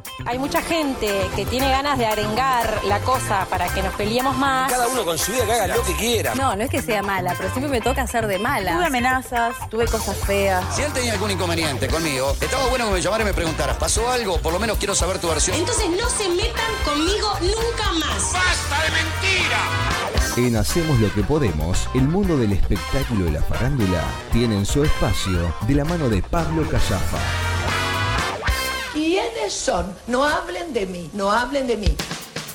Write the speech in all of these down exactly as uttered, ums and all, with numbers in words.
hay mucha gente que tiene ganas de arengar la cosa para que nos peleemos más. Cada uno con su vida que haga lo que quiera. No, no es que sea mala, pero siempre me toca hacer de mala. Tuve amenazas, tuve cosas feas. Si él tenía algún inconveniente conmigo, estaba bueno que me llamara y me preguntaras, ¿pasó algo? Por lo menos quiero saber tu versión. Entonces no se metan conmigo nunca más. ¡Basta de mentira! En Hacemos lo que podemos, el mundo del espectáculo y la farándula tienen su espacio de la mano de Pablo Callafa. ¿Quiénes son? No hablen de mí, no hablen de mí.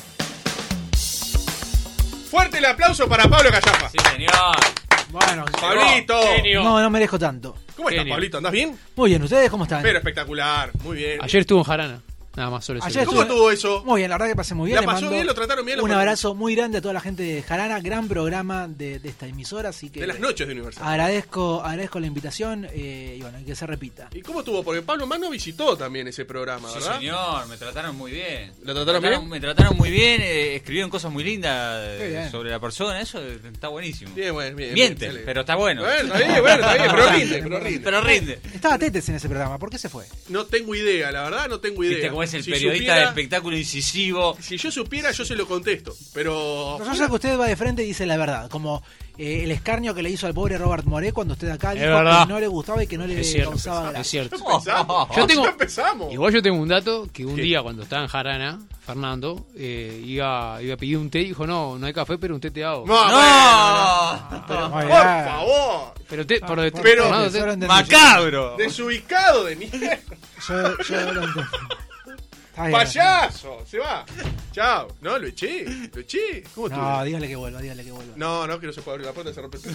Fuerte el aplauso para Pablo Callafa. Sí, señor. Bueno, Pablito. no, no merezco tanto. ¿Cómo estás, Genio. Pablito? ¿Andás bien? Muy bien, ¿ustedes cómo están? Pero espectacular, muy bien. Ayer estuvo en Jarana. Nada más, solo Ayer eso. ¿Cómo estuve- estuvo eso? Muy bien, la verdad que pasé muy bien. ¿La Le pasó mando bien? ¿Lo trataron bien? ¿Lo Un mandaron? abrazo muy grande a toda la gente de Jarana. Gran programa de, de esta emisora, así que De las noches de Universal. agradezco, agradezco la invitación eh, y bueno, que se repita. ¿Y cómo estuvo? Porque Pablo Mano visitó también ese programa, Sí, ¿verdad? señor, me trataron muy bien. ¿Lo trataron Me bien? Me trataron muy bien, eh, escribieron cosas muy lindas eh, Qué bien. sobre la persona, eso eh, está buenísimo. Bien, bueno, bien. Miente, bien, pero está bueno. Bueno, está bien, bueno, está bien, pero rinde, pero rinde. Pero rinde. Estaba Tetes en ese programa, ¿por qué se fue? No tengo idea, la verdad no tengo idea. Viste cómo es el Si periodista supiera- de espectáculo incisivo. Si yo supiera, yo se lo contesto. Pero. No, yo sé que usted va de frente y dice la verdad, como eh, el escarnio que le hizo al pobre Robert Moré cuando usted acá Es dijo verdad. que no le gustaba y que no le Es cierto, causaba es gracia. cierto. Ya empezamos. Yo tengo- Ya empezamos. Igual yo tengo un dato que un ¿Qué? día cuando estaba en Jarana, Fernando, eh, iba, iba a pedir un té y dijo, no, no hay café, pero un té te hago. No, bueno, no, Pero, no. muy Por bien. favor. Pero té, por Por- Pero- Fernando, yo té- lo entendí. macabro. Desubicado de mierda. Yo, yo lo entendí. Está bien. Payaso. Se va. Chao. No, lo eché. Lo eché. ¿Cómo No, estuvo? dígale que vuelva, dígale que vuelva. No, no, que no se puede abrir la puerta, se rompe el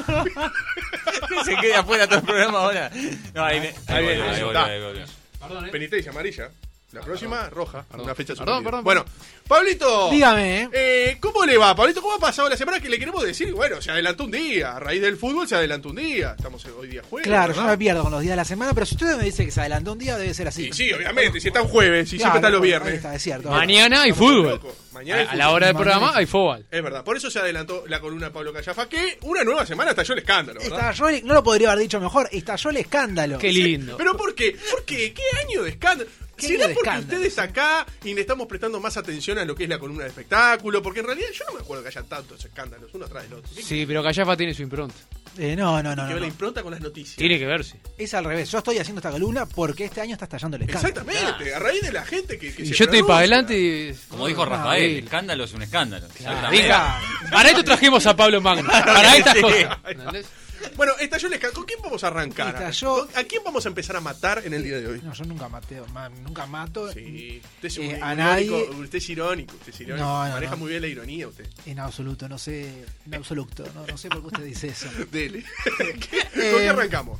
Se queda afuera todo el programa ahora. No, ahí, me- Ahí viene, ahí ahí volvió, está. ahí volvió. Perdón, Penitencia amarilla. La próxima, roja. Perdón. Una fecha Perdón, suspendida. perdón, Bueno, Pablito. Dígame, ¿eh? Eh, ¿Cómo le va, Pablito? ¿Cómo ha pasado la semana? Que le queremos decir, bueno, se adelantó un día. A raíz del fútbol se adelantó un día. Estamos hoy día jueves. Claro, yo ¿verdad? me pierdo con los días de la semana, pero si usted me dice que se adelantó un día, debe ser así. Y sí, obviamente. Si está un jueves, y Claro, siempre está los ahí viernes. está, es cierto. Mañana hay Estamos fútbol. locos. Mañana hay A, a la fútbol. hora del Mañana programa hay hay fútbol. Es verdad, por eso se adelantó la columna de Pablo Callafa, que una nueva semana estalló el escándalo, ¿verdad? Estalló el- no lo podría haber dicho mejor, estalló el escándalo. Qué lindo. ¿Pero por qué? ¿Por qué? ¿Qué año de escándalo? ¿Qué ¿Será año de porque escándalo? ustedes acá y le estamos prestando más atención a lo que es la columna de espectáculo? Porque en realidad yo no me acuerdo que haya tantos escándalos, uno atrás del otro. Tiene Sí, pero Callafa tiene su impronta. Eh, no, no, no. que no, ver la no. impronta con las noticias. Tiene que verse. Es al revés. Yo estoy haciendo esta columna porque este año está estallando el escándalo. Exactamente, a raíz de la gente que, que Y se yo estoy pronuncia. para adelante y... Como dijo No, Rafael, sí. el escándalo es un escándalo. Claro. Exactamente. Diga. Para esto trajimos a Pablo Magno. Para estas cosas. ¿Entendés? Bueno, estalló el escándalo. ¿Con quién vamos a arrancar? Estalló- ¿A quién vamos a empezar a matar en el día de hoy? No, yo nunca mateo, ma- nunca mato Sí, usted es, un Eh, irónico, a nadie- usted es irónico, usted es irónico. No, no, Maneja no. muy bien la ironía usted. en absoluto, no sé, en absoluto, no, no sé por qué usted dice eso. Dele. ¿Qué- ¿Con Eh, qué arrancamos?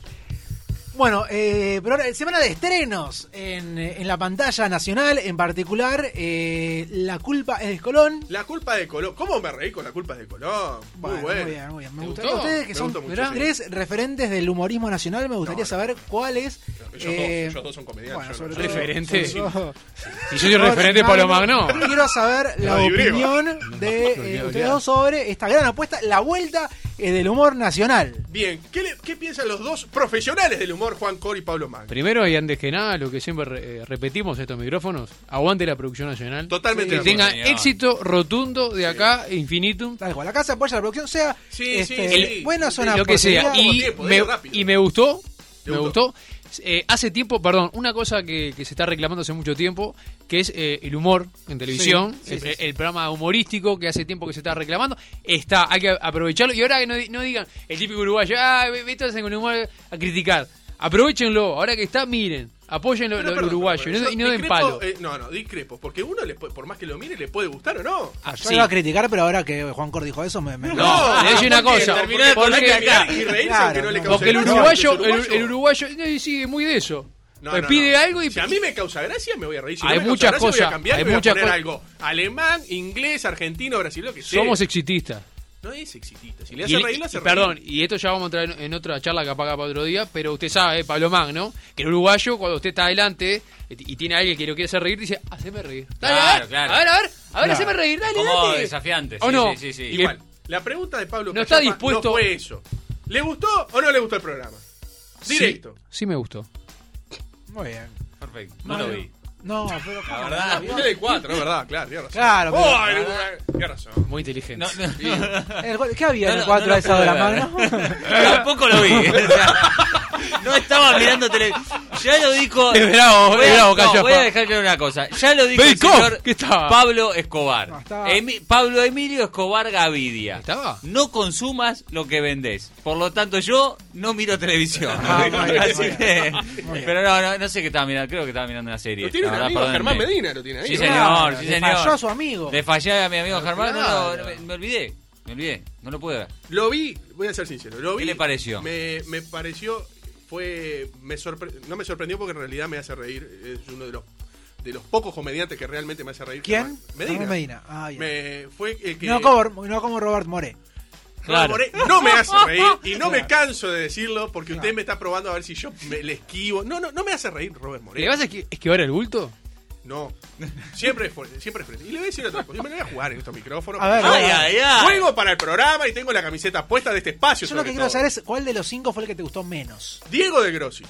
Bueno, eh, pero ahora, semana de estrenos en, en la pantalla nacional, en particular, eh, La culpa es de Colón. La culpa de Colón. ¿Cómo me reí con la culpa de Colón? Muy Bueno, bueno. muy bien, muy bien. Me ¿Te gustaría, gustó? ustedes que Me son gustó mucho, ¿verdad? sí. tres referentes del humorismo nacional, me gustaría No, no. saber cuáles. Ellos, eh, dos, ellos dos son comediantes. bueno, yo sobre no. todo- Referente. sobre todo- Y yo soy referente de Pablo Magno. Quiero saber la No, y griego. opinión de eh, olvidé. ustedes dos sobre esta gran apuesta, la vuelta eh, del humor nacional. Bien, ¿qué, le- ¿qué piensan los dos profesionales del humor, Juan Cor y Pablo Magno? Primero y antes que nada, lo que siempre eh, repetimos en estos micrófonos, aguante la producción nacional. Totalmente Que de tenga acuerdo. tenga éxito rotundo de acá, infinitum. Tal cual, la casa apoya la producción, sea Sí, este, sí, sí. buena Sí, zona Lo que sea. Poco Y tiempo, me, dale rápido. y me gustó. ¿Te Me gustó? gustó. Eh, hace tiempo, perdón, una cosa que, que se está reclamando hace mucho tiempo, que es eh, el humor en televisión, Sí, sí, el, sí, sí. el programa humorístico que hace tiempo que se está reclamando, está, hay que aprovecharlo. Y ahora que no, di- no digan el típico uruguayo, ah, esto hacen con humor a criticar. Aprovechenlo, ahora que está, miren, apoyen lo, Pero, lo- perdón, lo uruguayo perdón, y no, yo y no den discrepo, palo. eh, no, no, discrepo, porque uno, le puede- por más que lo mire, le puede gustar o no. Ah, Yo sí. iba a criticar, pero ahora que Juan Cor dijo eso, me. me- No, le decía una ¿por qué? cosa, Terminó de porque- poner que mirar y reírse Claro, aunque no le no. cause Porque el gracia, uruguayo, porque es el, el uruguayo, eh, sí, es muy de eso. No, Pues no, pide no. algo y Si a mí me causa gracia, me voy a reír. Si Hay no me muchas causa gracia, voy cosas, a cambiar hay y voy a muchas poner cosas. algo alemán, inglés, argentino, brasileño, lo que sea. somos exitistas. No es exitista. Si le Y hace el- reír, lo hace y reír. perdón, y esto ya vamos a entrar en, en otra charla que apaga para otro día, pero usted sabe, eh, Pablo Magno, que el uruguayo, cuando usted está adelante y, y tiene a alguien que lo quiere hacer reír, dice, haceme reír. Dale, Claro, a ver, claro. a ver, a ver, a ver, Claro. haceme reír, dale, Como dale. desafiante. ¿O sí, no? Sí, sí, sí. Y le- Igual, la pregunta de Pablo No está Callafa dispuesto- no fue eso. ¿Le gustó o no le gustó el programa? Directo. Sí, sí me gustó. Muy bien. Perfecto. No Bueno. lo vi. No, pero La verdad. Yo le di cuatro, es verdad, claro, tienes razón. Claro, pero- Oh, ay, tienes razón. Muy inteligente. No, no, Sí. El- ¿Qué había en No, el cuatro no, a esa hora, no, Magno? Tampoco lo vi. O sea, no estaba mirando televisión. Ya lo dijo. Es bravo, voy es a, bravo, no, Callafa. voy a dejar claro una cosa. Ya lo dijo el Bake Off, señor ¿qué estaba? Pablo Escobar. No, estaba- Emi- Pablo Emilio Escobar Gavidia. ¿Estaba? No consumas lo que vendés. Por lo tanto, yo no miro televisión. Ah, muy bien, Así muy bien. que- Muy bien. pero no, no, no sé qué estaba mirando. Creo que estaba mirando una serie. Lo tiene La un verdad, amigo, perdónenme. Germán Medina, lo tiene ahí. Sí, ¿no? señor, Claro, sí, le señor. falló a su amigo. Le fallé a mi amigo Germán. No, Claro. no, me, me olvidé. Me olvidé. No lo pude ver. Lo vi, voy a ser sincero, lo vi. ¿Qué le pareció? Me, me pareció, fue, me sorpre- no me sorprendió porque en realidad me hace reír, es uno de los de los pocos comediantes que realmente me hace reír. ¿Quién? Medina. Germán Medina. Ah, bien. Me, fue el que... No como, no como Robert Moré. Robert Moré no me hace reír y no me Claro. canso de decirlo porque Claro. usted me está probando a ver si yo me, le esquivo. No, no, no me hace reír Robert Moré. ¿Le vas a esqui- esquivar el bulto? No, siempre es fuerte, siempre es frente. Y le voy a decir otra cosa, yo me lo voy a jugar en estos micrófonos. A ver, Yo ay, ay, ay. Juego para el programa y tengo la camiseta puesta de este espacio. Yo lo sobre que quiero todo. saber es cuál de los cinco fue el que te gustó menos. Diego de Grossi.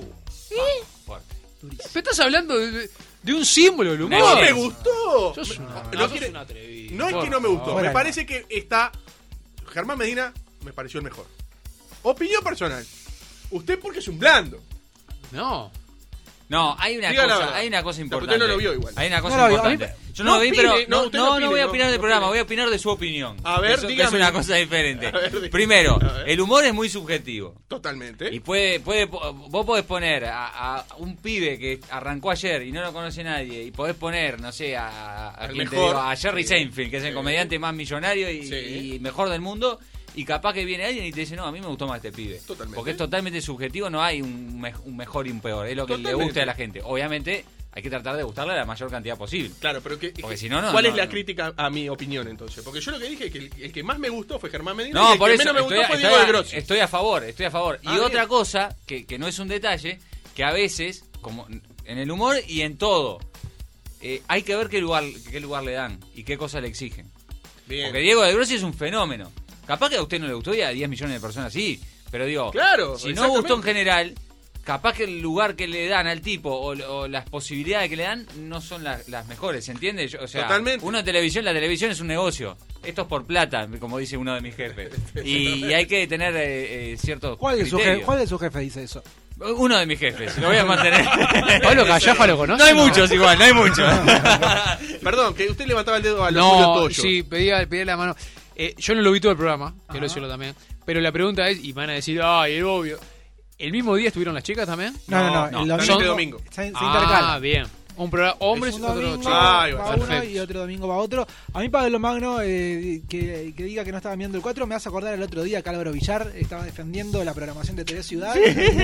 Fuerte. Pero estás hablando de, de un símbolo del humor. No Una me evidencia. gustó. Sos un- No no, quiere- sos un atrevido. No es Por que no me gustó. favor. Me parece que está. Germán Medina me pareció el mejor. Opinión personal. Usted porque es un blando. No. No, hay una Diga la cosa, verdad. hay una cosa Pero importante. usted no lo vio igual. Hay una cosa No lo vio. A mí importante. me- Yo no, no lo vi, opine, pero no, no, usted no no, opine, no voy a no, opinar no del programa, opine. voy a opinar de su opinión. A ver, Eso- que dígame. es una cosa diferente. A ver, dígame. Primero, A ver. el humor es muy subjetivo. Totalmente. Y puede, puede, vos podés poner a, a un pibe que arrancó ayer y no lo conoce nadie, y podés poner, no sé, a, a, Al quién te mejor. digo, a Jerry Sí. Seinfeld, que es el Sí. comediante más millonario y, Sí. y mejor del mundo, y capaz que viene alguien y te dice, no, a mí me gustó más este pibe. Totalmente. Porque es totalmente subjetivo, no hay un, me- un mejor y un peor, es lo que le Totalmente. guste a la gente. Obviamente hay que tratar de gustarle a la mayor cantidad posible. Claro, pero que, Porque que- si no, no, ¿cuál no, es la no. crítica a mi opinión entonces? Porque yo lo que dije es que el, el que más me gustó fue Germán Medina y No, el por que eso menos me estoy, gustó fue estoy Diego de a, Grossi. estoy a favor, estoy a favor. Y Ah, otra bien. cosa, que, que no es un detalle, que a veces, como en el humor y en todo, eh, hay que ver qué lugar, qué lugar le dan y qué cosas le exigen. Bien. Porque Diego de Grossi es un fenómeno. Capaz que a usted no le gustó y a diez millones de personas sí, pero digo, Claro, si no exactamente. gustó en general, capaz que el lugar que le dan al tipo o, o las posibilidades que le dan no son las, las mejores, ¿se entiende? Yo- o sea, Totalmente. uno en televisión, la televisión es un negocio. Esto es por plata, como dice uno de mis jefes. Y, y hay que tener eh, eh, ciertos ¿Cuál de, su criterios. jefe, ¿Cuál de su jefe dice eso? Uno de mis jefes, lo voy a mantener. Pablo Callafa lo conoce. No hay muchos igual, no hay muchos. Perdón, que usted levantaba el dedo a los No, Toyo. sí, pedía, pedía la mano. Eh, yo no lo vi todo el programa, quiero decirlo también. Pero la pregunta es, y van a decir, ay, es obvio. ¿El mismo día estuvieron las chicas también? No, no, no. no, el también domingo, este domingo. Se, se Ah, intercala. bien. Un programa hombres, Un otro domingo chicas. Ah, ahí va, va uno perfecto. y otro domingo va otro. A mí Pablo Magno, eh, que, que diga que no estaba viendo el cuatro, me hace acordar el otro día que Álvaro Villar estaba defendiendo la programación de T V Ciudad.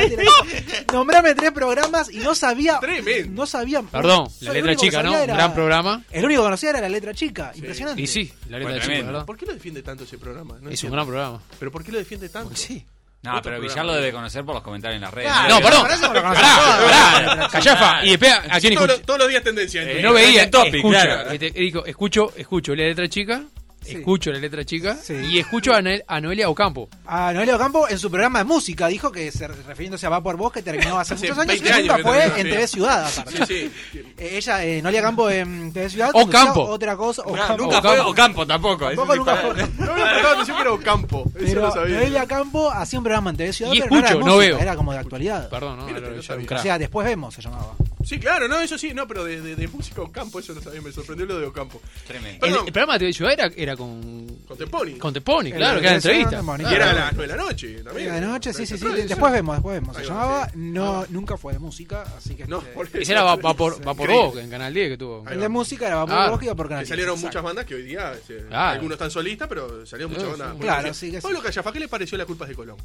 Nombrame tres programas y no sabía. Tremendo. No sabía. Perdón, Soy la el letra único que chica, ¿no? sabía Un era- gran programa. El único que conocía era la letra chica. Impresionante. Y sí, la letra Fue chica, tremendo. ¿verdad? ¿Por qué lo defiende tanto ese programa? No Es un entiendo. gran programa. ¿Pero por qué lo defiende tanto? Porque sí. No, Otro pero programa. Villar lo debe conocer por los comentarios en las redes. Claro, No, pero perdón. parece que lo Pará, conocemos pará. todos. Callafa. Y después, ¿a quién Todos, escucha? los- todos los días tendencia. Eh, No veía, el topic, escucho, claro. este, digo, escucho, escucho la letra chica, Sí. escucho la letra chica Sí. y escucho a, Noel- a Noelia Ocampo. A Noelia Ocampo en su programa de música dijo que, se, refiriéndose a Va por Vos, que terminó hace Hace muchos años y veinte años nunca que fue terminó, en sí. T V Ciudad. Aparte. Sí, sí. Eh, Ella, eh, Noelia Campo en T V Ciudad. Ocampo. conducía Otra cosa. No, Ocampo. nunca fue Ocampo tampoco. Tampoco Eso sí nunca fue- fue. No me prestaba atención que era Ocampo. Eso Pero lo sabía. Noelia Campo hacía un programa en T V Ciudad, Y pero no era de escucho, no música, veo. era como de actualidad. Perdón, ¿no? Mira, Era- no era sabía. un O crack. sea, después vemos se llamaba. Sí, claro, no, eso sí, no, pero de, de, de música Ocampo, eso no sabía, me sorprendió lo de Ocampo. Tremendo. El, Perdón. el programa de T V Ciudad era, era con, Con Teponi. con Teponi, El claro, de que era T V Ciudad entrevista. de Teponi. Y era a Claro. las nueve de la noche también. De noche, sí, sí, sí. Pero eso- Después vemos, después vemos. Se Ahí va, llamaba, sí. no, Ah. nunca fue de música, así que. No, este, por eso. Ese era va, va por, va por Increíble. vos, en Canal diez que tuvo. Ahí el va. de música era Va por Claro. Vos, que iba por Canal Que diez, salieron exacto. muchas bandas que hoy día eh, Claro. algunos están solistas, pero salieron muchas Sí, bandas. sí. muy Claro, conocidas. sí que sí. Pablo Callafa, ¿qué le pareció La culpa es de Colón?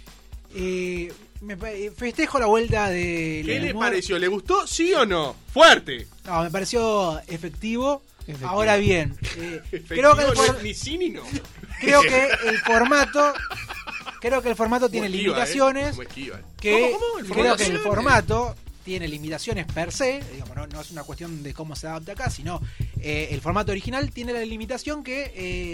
Eh, me pa- eh, festejo la vuelta de. ¿Qué le humor. pareció? ¿Le gustó? ¿Sí o no? ¡Fuerte! No, me pareció efectivo. Efectivo. Ahora bien, eh, creo, que el Efectivo, for- no es ni sí ni no. creo que el formato. Creo que el formato tiene Como esquiva, limitaciones. ¿eh? Como esquiva, ¿eh? Que ¿Cómo, cómo? ¿El creo formato que el tiene? formato tiene limitaciones per se, digamos, no, no es una cuestión de cómo se adapta acá, sino eh, el formato original tiene la limitación que eh,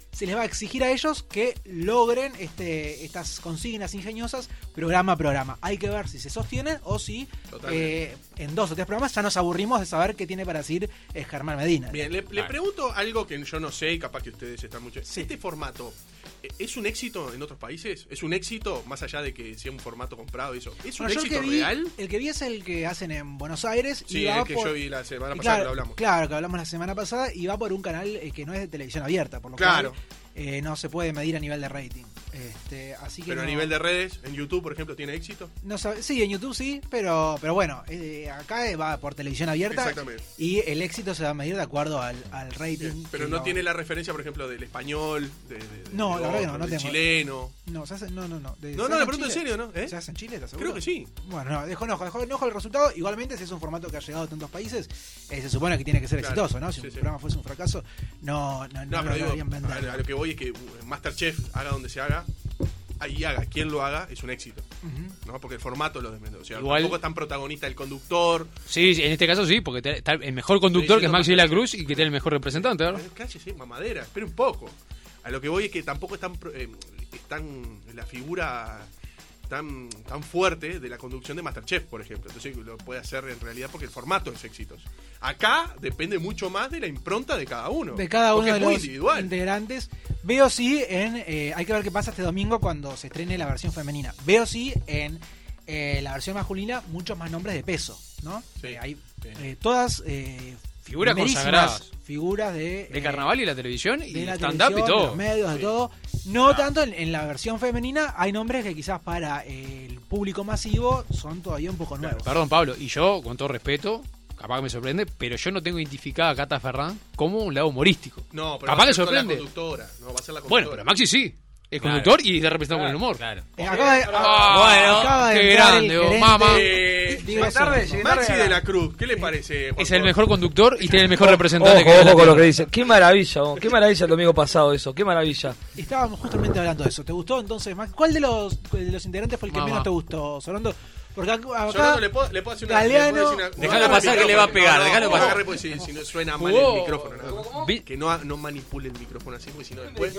se les va a exigir a ellos que logren este, estas consignas ingeniosas programa a programa. Hay que ver si se sostienen o si eh, en dos o tres programas ya nos aburrimos de saber qué tiene para decir eh, Germán Medina. Bien, le, le pregunto algo que yo no sé y capaz que ustedes están mucho. Sí. ¿Este formato es un éxito en otros países? ¿Es un éxito más allá de que sea un formato comprado y eso? ¿Es un Bueno, yo éxito el que vi, real? El que vi es el que hacen en Buenos Aires. Sí, y va el que por, yo vi la semana y pasada, claro, que lo hablamos. Claro, que hablamos la semana pasada y va por un canal eh, que no es de televisión abierta, por lo Claro. cual eh, no se puede medir a nivel de rating. Este, así que Pero no, a nivel de redes, en YouTube, por ejemplo, ¿tiene éxito? no sabe, sí, en YouTube sí, pero pero bueno, eh, acá va por televisión abierta. Exactamente. Y el éxito se va a medir de acuerdo al, al rating. Pero que no lo- tiene la referencia, por ejemplo, del español, de, de- de- No, de la verdad que no, otro, no del tengo. chileno. No, se hace, no, no, no. De- No, ¿se no, hace le pregunto en Chile? serio, ¿no? ¿Eh? ¿Se hace en Chile? ¿Estás seguro? Creo que sí. Bueno, no, desconozco, desconozco el resultado. Igualmente, si es un formato que ha llegado a tantos países, eh, se supone que tiene que ser Claro, exitoso, ¿no? Si sí, un sí. programa fuese un fracaso, no, no, no, No, lo pero digo, lograrían vender. a, a lo que voy es que uh, Masterchef haga donde se haga, ahí haga, quien lo haga, es un éxito. Ujú. ¿No? Porque el formato lo desmende. O sea, Igual- tampoco es tan protagonista el conductor. Sí, sí, en este caso sí, porque está el mejor conductor, Sí, que es sí, Maxi no, de la sí. Cruz, y que tiene el mejor representante, ¿verdad? Eh, Cállese, mamadera, espere un poco. A lo que voy es que tampoco es tan, pro- eh, es tan la figura tan, tan fuerte de la conducción de Masterchef, por ejemplo. Entonces lo puede hacer en realidad porque el formato es exitoso. Acá depende mucho más de la impronta de cada uno. De cada uno porque de es muy los individual. integrantes. Veo sí en. Eh, hay que ver qué pasa este domingo cuando se estrene la versión femenina. Veo sí en eh, la versión masculina muchos más nombres de peso, ¿no? Sí, Eh, hay sí. eh, todas. Eh, Figuras primerísimas consagradas. Figuras de. De eh, carnaval y la televisión, y de la stand-up y televisión, de todo. los medios, de Sí. todo. No tanto en, en la versión femenina, hay nombres que quizás para el público masivo son todavía un poco nuevos. Perdón, Pablo, y yo, con todo respeto, capaz que me sorprende, pero yo no tengo identificada a Cata Ferrán como un lado humorístico. No, pero Capaz va a que ser con sorprende. la conductora. No, va a ser la conductora. Bueno, pero Maxi sí. Es Claro. conductor y está representado con el humor. Claro. Eh, acaba de, Ah, bueno, acaba de qué entrar grande, el oh, gerente. mamá. Eh, Digo, Maxi tarde, Maxi llegué tarde. de la Cruz, ¿qué le parece? Juan Es el Pablo? mejor conductor y tiene el mejor representante. Ojo, que es la ojo con lo tierra. que dice. Qué maravilla, vos. Qué maravilla el domingo pasado eso. Qué maravilla. Estábamos justamente hablando de eso. ¿Te gustó entonces, Max? ¿Cuál de los, de los integrantes fue el que Mamá. menos te gustó, Sorondo? Porque acá, acá- Sorondo, ¿le puedo, le puedo hacer una, Galeano- le puedo decir una- Dejalo agarre pasar el que le va a micrófono. pegar, No, no, dejalo no, pasar. agarre porque si, si no suena mal Jugó. el micrófono. nada más. Vi- Que no, no manipule el micrófono así, porque si no después...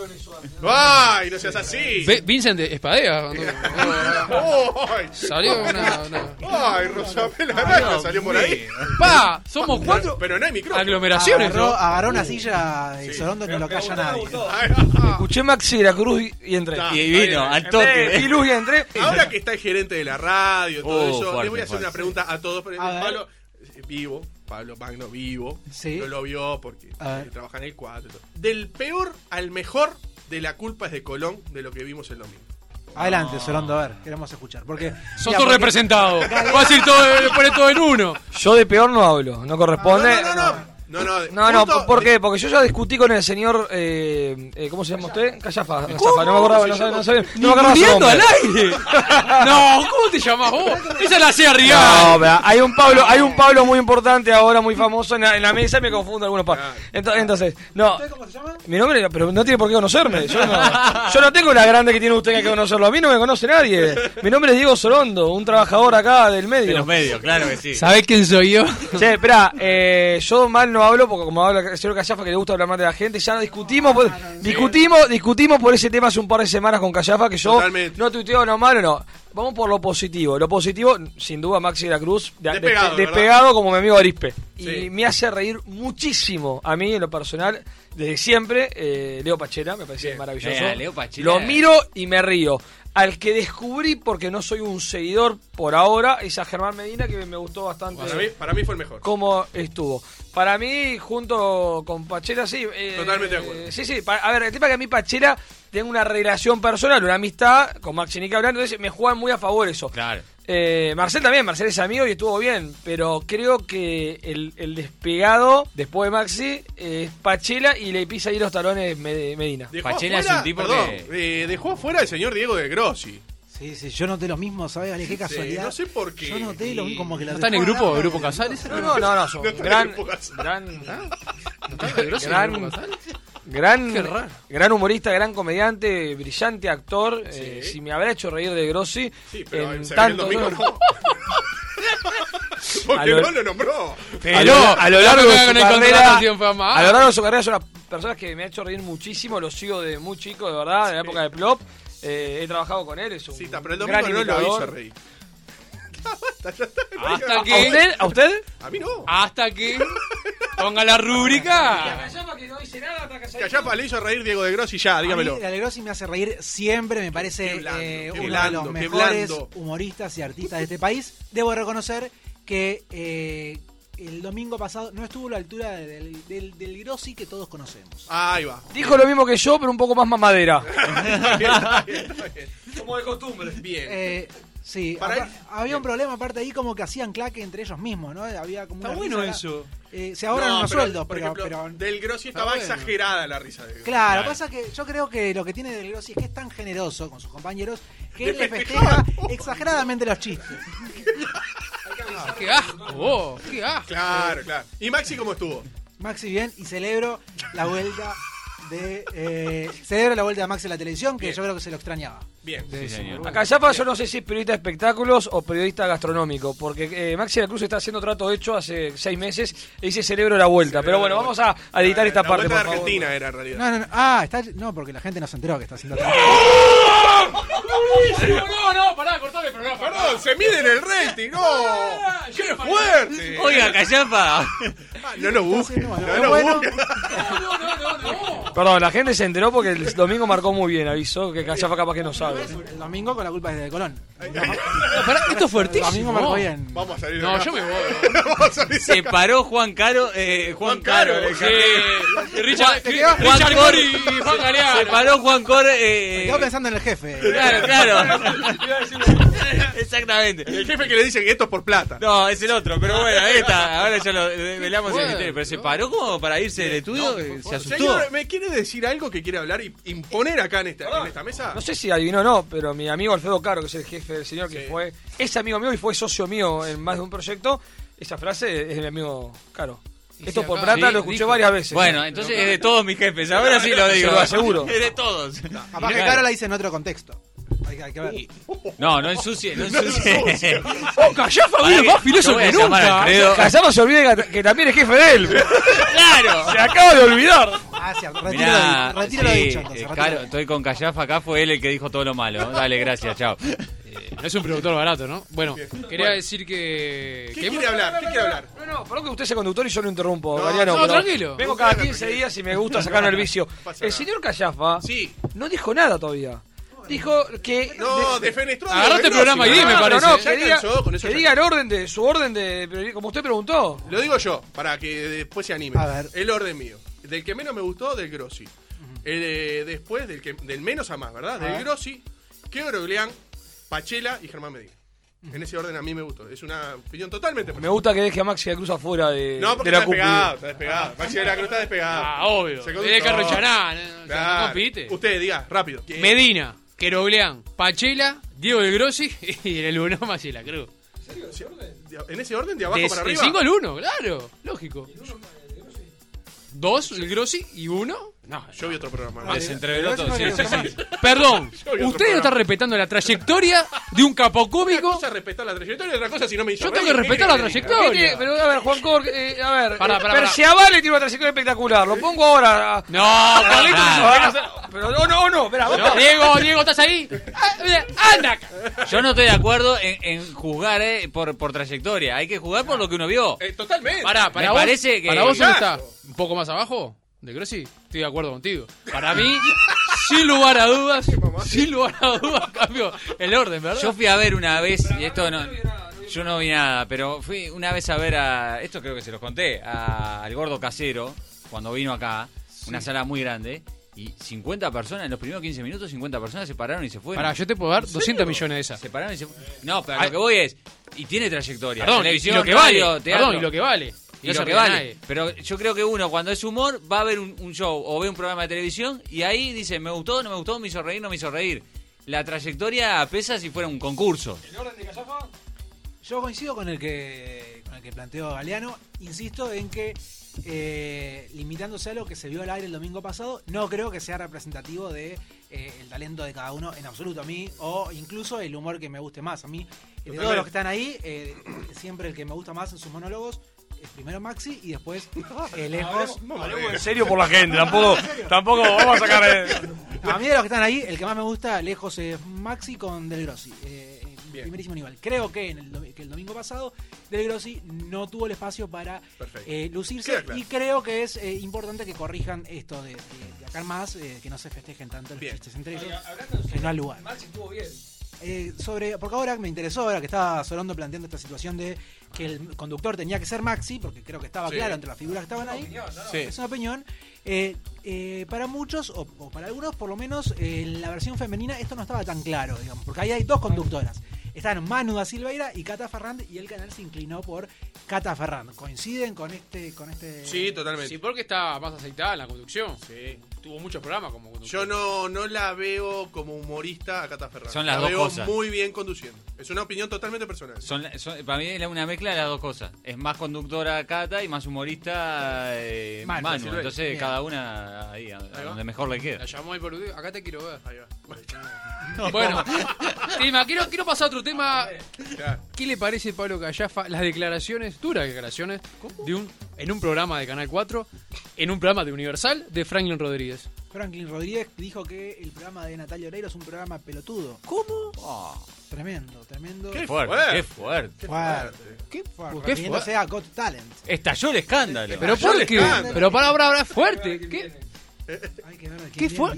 ¡Ay, no seas así! Ve- Vincent Espadea. ¡Ay! Salió una. una- ¡Ay, Rosabel Arana salió por ahí! Pa, somos cuatro Pero no hay micrófono. aglomeraciones. agarró, ¿no? agarró una silla de Sí. Sorondo que no lo calla nadie. Ay, ah. Escuché Maxi de la Cruz y, y entré. Está. Y vino, al toque. Y Luz y entré. Ahora que está el gerente de la radio, todo Oh, eso, fuerte, le voy a hacer fuerte. una pregunta a todos. Pero A ver. Pablo, eh, vivo, Pablo Magno vivo, Sí. no lo vio porque A ver. eh, trabaja en el cuatro. y todo. Del peor al mejor de la culpa es de Colón, de lo que vimos el domingo. Adelante, Sorondo, a ver, queremos escuchar. Porque, Sos mira, todos porque- representados. Va a decir todo, pone todo en uno. Yo de peor no hablo. No corresponde. No, no, no, no. No, no, No, no, punto- ¿por qué? Porque yo ya discutí con el señor. Eh, eh, ¿Cómo se llama usted? Callafa. Callafa, no me acordaba, no sabía. No, sabía, no me acordaba su Muriendo nombre. al aire. No, ¿cómo te llamas vos? Esa la hacía No, Rial. vea, hay un Pablo, hay un Pablo muy importante ahora, muy famoso en la, en la mesa y me confundo algunos Pablos. Entonces, entonces, no. ¿Usted cómo se llama? Mi nombre, pero no tiene por qué conocerme. Yo no, yo no tengo la grande que tiene usted que hay que conocerlo. A mí no me conoce nadie. Mi nombre es Diego Sorondo, un trabajador acá del medio. De los medios, claro que sí. ¿Sabés quién soy yo? Che, espera, eh, yo mal no hablo porque como habla el señor Callafa que le gusta hablar mal de la gente, ya discutimos, por, discutimos, discutimos por ese tema hace un par de semanas con Callafa que yo Totalmente. no tuiteo no malo, no. Vamos por lo positivo. Lo positivo, sin duda, Maxi de la Cruz, de- de- Despegado, de- ¿verdad? despegado como mi amigo Arispe. Sí. Y me hace reír muchísimo a mí en lo personal, desde siempre, eh, Leo Pachela, me parece Bien. maravilloso. Eh, Leo Pachela. Lo miro y me río. Al que descubrí, porque no soy un seguidor por ahora, es a Germán Medina, que me gustó bastante. Para mí, para mí fue el mejor. Cómo estuvo. Para mí, junto con Pachela, sí. eh, Totalmente de acuerdo. Sí, sí. pa- a ver, el tema es que a mí Pachela tengo una relación personal, una amistad con Maxi Nica hablando, entonces me juegan muy a favor eso. Claro. Eh, Marcel también, Marcel es amigo y estuvo bien, pero creo que el, el despegado después de Maxi es Pachela y le pisa ahí los talones Med- Medina. Dejó Pachela es afuera- un tipo perdón, que- eh, dejó afuera al señor Diego de Grossi. Sí, sí, yo noté lo mismo, ¿sabes? Vale, qué casualidad. no sé por qué. Yo noté lo mismo, como que lo ¿No está en el dejó grupo, agarrar. grupo Casales? No, no, no, no, son No está gran, en el Pocas. gran, Grossi, gran, grupo Casales? gran, Qué raro. gran humorista, gran comediante, brillante actor. eh, si me habrá hecho reír de Grossi, Sí, pero en se ve el tanto, domingo no- no. Porque A lo- no lo nombró. a lo, a lo largo no de me su hagan el carrera, contratación, fue más. a lo largo de su carrera es una personas que me ha hecho reír muchísimo, lo sigo de muy chico, de verdad, de la época de Plop. Eh, he trabajado con él, es un Sí, está, pero el gran domingo no lo imitador. hizo reír. Basta, ya está. Hasta ¿A que. usted? ¿A usted? A mí no. Hasta que. Ponga la rúbrica. Callapa le hizo reír Diego de Grossi ya, dígamelo. A mí, de Grossi me hace reír siempre, me parece Qué blando, eh, qué uno blando, de los qué mejores blando. humoristas y artistas de este país. Debo reconocer que eh, el domingo pasado no estuvo a la altura del, del, del Grossi que todos conocemos. Ahí va. Dijo lo mismo que yo, pero un poco más mamadera. Está bien, está bien, está bien. Como de costumbre. Bien. Eh, sí, Para apa- él- había un problema aparte ahí como que hacían claque entre ellos mismos, ¿no? Había como Está una bueno risa- eso. Eh, se ahorran unos pero, sueldos, por pero, ejemplo, pero del Grossi Está estaba bueno. exagerada la risa de claro, Claro. pasa que yo creo que lo que tiene Del Grossi es que es tan generoso con sus compañeros que Le él le festeja. festeja exageradamente los chistes. Ah, qué asco, vos. Qué asco. Claro, claro. ¿Y Maxi cómo estuvo? Maxi bien y celebro la vuelta de eh, celebro la vuelta de Maxi a la televisión, que Bien. yo creo que se lo extrañaba. Bien. Sí, señor. Acá Yapa yo no sé si es periodista de espectáculos o periodista gastronómico, porque eh, Maxi de la Cruz está haciendo trato hecho hace seis meses y dice celebro la vuelta. Pero bueno, vamos a, a editar esta la parte, vuelta por de favor. Argentina era en realidad. No, no, no. Ah, está no, porque la gente no se enteró que está haciendo No, no, no, pará, cortame el programa. Perdón, se mide en el rating, no. ¡Qué fuerte! Oiga, Callapa. Ah, no lo busques, haciendo no mal. lo Bueno. busques. No, no, no, no. Perdón, la gente se enteró porque el domingo marcó muy bien, avisó que Callafa capaz que no sabe. El domingo con la culpa es de Colón. No, pará, esto es El fuertísimo. domingo marcó bien. Vamos a salir de No, acá. yo me voy. Vamos a salir de Se acá. paró Juan Caro, eh, Juan, Juan Caro, Caro, el sí. cartel. Richard, ¿Te quedó? Richard Juan Cor y Cor- y Juan Galeano. Se paró Juan Cor. Eh, Me quedo pensando en el jefe. Claro, claro. Exactamente. El jefe que le dice que esto es por plata. No, es el otro, pero bueno, ahí está. Ahora ya lo velamos Bueno, el misterio. Pero se no. paró como para irse del estudio, eh, se asustó. Señor, ¿me quiere decir algo que quiere hablar y imponer acá en esta, en esta mesa? No sé si adivinó o no, pero mi amigo Alfredo Caro, que es el jefe del señor, que Sí. fue es amigo mío y fue socio mío en más de un proyecto, esa frase es de mi amigo Caro. Y Esto si por acá- plata sí, lo escuché dijo. varias veces. Bueno, entonces es de todos mis jefes. Ahora sí lo digo. Se lo aseguro. Es de todos. Capaz que Caro la dice en otro contexto. Hay, que- hay que ver. No, no ensucie, no ensucie. Oh, Callafa viene más filoso que nunca. Callafa se olvida que, que también es jefe de él. Claro. Se acaba de olvidar. Ah, sí, retiro, Mirá, lo, retiro lo sí, dicho entonces. eh, retiro Caro, lo- estoy con Callafa acá, fue él el que dijo todo lo malo. Dale, gracias, chao. Eh, no es un productor barato, ¿no? Bueno, quería Bueno. decir que. ¿Qué que quiere hablar? ¿Qué quiere hablar? No, no, perdón que usted sea conductor y yo lo interrumpo, No, Mariano. no, pero tranquilo. Vengo Usted cada no, quince tranquilo. días y me gusta sacarme el vicio. pasa El nada. señor Callafa Sí. no dijo nada todavía. Dijo que... No, de- defenestró. a Agarrate Diego el programa Grossi. y dime, no, parece. No, no, Ya que diga, cansó, con eso que ya diga el orden de su orden de... Como usted preguntó. Lo digo yo, para que después se anime. A ver. El orden mío. Del que menos me gustó, del Grossi. El, eh, después, del, que, del menos a más, ¿verdad? A Del ver. Grossi, Quebrogleán, Pachela y Germán Medina. En ese orden a mí me gustó. Es una opinión totalmente Me personal. gusta que deje a Maxi de Cruz afuera de, No, porque de la está despegado, cúpula. está despegado. Maxi de la Cruz está despegado. Ah, obvio. Se Es de Carlos conductor. Charán, eh, o sea, no Claro. compite. Usted, diga, rápido. Medina, Querogleán, Pachela, Diego del Grossi y en el uno Maxi de la Cruz. ¿En ese orden? ¿De abajo De- para del arriba? cinco al uno, claro, lógico. Dos, el Grossi y uno. No, Yo vi otro programa. Ah, Desentreló pero todo, eso sí, no sí, es sí. Perdón, Yo vi otro usted no está programa. respetando la trayectoria de un capo Una cómico. cosa es respetar la trayectoria y otra cosa si no me hizo Yo tengo reír. que respetar la ¿Qué quiere que trayectoria. ¿Qué tiene? Pero a ver, Juan Cor, eh, a ver, Pará, eh, pará, pará. Perciabale tiene una trayectoria espectacular. Lo pongo ahora. a- No, Carlitos pará. es un- Pero no, no, no, espera, No, Diego, Diego, ¿estás ahí? Ah, mira, ¡anda! acá. Yo no estoy de acuerdo en, en juzgar eh, por, por trayectoria. Hay que juzgar por lo que uno vio. Eh, totalmente. Pará, para Me vos, parece que- ¿para vos dónde Claro. está? ¿Un poco más abajo? ¿De Grossi? Estoy de acuerdo contigo. Para mí, sin lugar a dudas, sin lugar a dudas, cambio el orden, ¿verdad? Yo fui a ver una vez, y esto no. Yo no vi nada, pero fui una vez a ver a. Esto creo que se los conté. a- al Gordo Casero, cuando vino acá. Una sala muy grande. Y cincuenta personas, en los primeros quince minutos, cincuenta personas se pararon y se fueron. Pará, yo te puedo dar doscientos millones de esas. Se pararon y se fueron. No, pero a Ay. lo que voy es. Y tiene trayectoria. Perdón, y televisión, lo que vale, radio, teatro. perdón, y lo que vale. Y No lo se que ríe vale. nadie. Pero yo creo que uno, cuando es humor, va a ver un, un show o ve un programa de televisión y ahí dice, me gustó, no me gustó, me hizo reír, no me hizo reír. La trayectoria pesa si fuera un concurso. ¿El orden de Callafa? Yo coincido con el que con el que planteó Galeano. Insisto en que eh, limitándose a lo que se vio al aire el domingo pasado, no creo que sea representativo de eh, el talento de cada uno en absoluto a mí, o incluso el humor que me guste más. A mí, de todos los que están ahí, eh, siempre el que me gusta más en sus monólogos eh, primero Maxi y después eh, Lejos. Hablemos en serio por la gente, tampoco, tampoco vamos a sacar... Eh. A mí de los que están ahí, el que más me gusta, Lejos, es Maxi con Del Grossi. Eh, primerísimo nivel. Creo que, en el, que el domingo pasado Del Grossi no tuvo el espacio para eh, lucirse claro. Y creo que es eh, importante que corrijan esto de, de, de acá en más, eh, que no se festejen tanto los bien. Chistes entre ellos, que no al lugar. Maxi estuvo bien. Eh, sobre, porque ahora me interesó, ahora que estaba Sorondo planteando esta situación de que el conductor tenía que ser Maxi, porque creo que estaba sí. claro entre las figuras que estaban ahí. Opinión, ¿no? Sí. Es una opinión. Eh, eh, para muchos, o, o para algunos, por lo menos, eh, en la versión femenina esto no estaba tan claro, digamos, porque ahí hay dos conductoras. Están Manu da Silveira y Cata Ferrand, y el canal se inclinó por Cata Ferrand. ¿Coinciden con este, con este...? Sí, totalmente. Sí, porque está más aceitada en la conducción. Sí. Tuvo muchos programas como conducción. Yo no, no la veo como humorista a Cata Ferrand. Son las la dos veo cosas. Muy bien conduciendo. Es una opinión totalmente personal. Son, son, para mí es una mezcla de las dos cosas. Es más conductora Cata y más humorista eh, Manu. Manu. Sí, entonces bien. Cada una ahí, a, a donde mejor le queda. La llamó ahí por acá te quiero ver. Ahí va. Bueno, tema, quiero, quiero pasar a otro tema. ¿Qué le parece, Pablo Callafa, las declaraciones, duras declaraciones, de un en un programa de Canal cuatro, en un programa de Universal, de Franklin Rodríguez? Franklin Rodríguez dijo que el programa de Natalia Oreiro es un programa pelotudo. ¿Cómo? Oh, tremendo, tremendo. Qué fuerte, qué fuerte. Qué fuerte. Qué fuerte. Qué fuerte. A Got Talent. Estalló el escándalo. Pero ¿por qué? Pero para ahora ahora fuerte. ¿Qué? Hay que ver ¿Qué fue?